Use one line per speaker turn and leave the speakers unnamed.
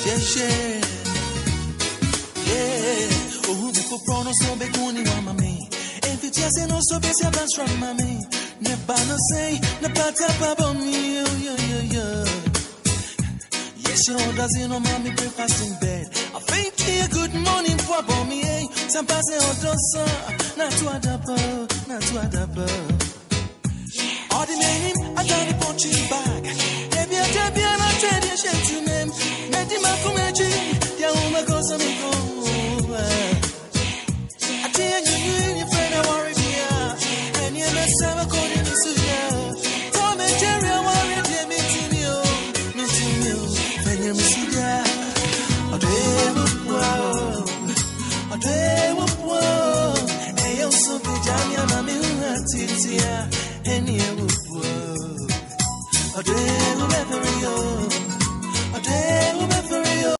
Yeah. Oh, before prono so be kuni wa mami. If it just no so be se bas from mami. Ne ba no say, ne pa ta pa bo mi. Yeah. Yes, you doesn't know mommy breakfast in bed. I think a good morning for me, eh? Some pass it on not to adapa. All the name, I got a punching bag. Maybe I tell you, I'm tradition to name. Maybe